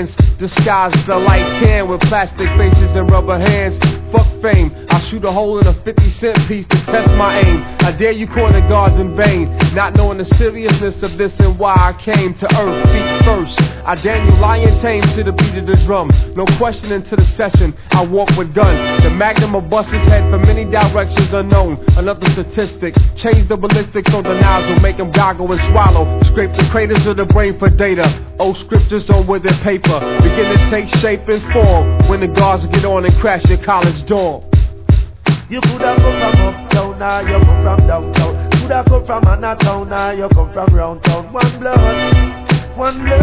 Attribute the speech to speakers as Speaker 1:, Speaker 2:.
Speaker 1: bands. Disguise the light can with plastic faces and rubber hands. Fuck fame, I'll shoot a hole in a 50-cent piece to test my aim. I dare you corner guards in vain, not knowing the seriousness of this and why I came to earth feet first. I Daniel Lion tame to the beat of the drum. No question into the session, I walk with guns. The magnum of buses head for many directions unknown. Another statistic, change the ballistics on the nozzle, make them goggle and swallow. Scrape the craters of the brain for data. Old scriptures on withered paper begin to take shape and form when the guards get on and crash your college dorm.
Speaker 2: You coulda come from uptown, now you come from downtown. Coulda come from Anatown, now you come from round town. One blood,